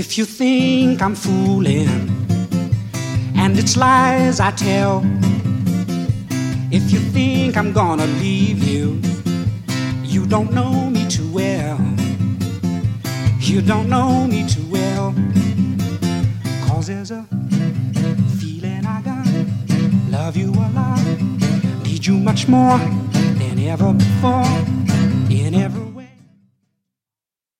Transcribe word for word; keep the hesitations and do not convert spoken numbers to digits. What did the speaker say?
If you think I'm fooling and it's lies I tell, if you think I'm gonna leave you, you don't know me too well. You don't know me too well. 'Cause there's a feeling I got. Love you a lot, need you much more than ever before. In every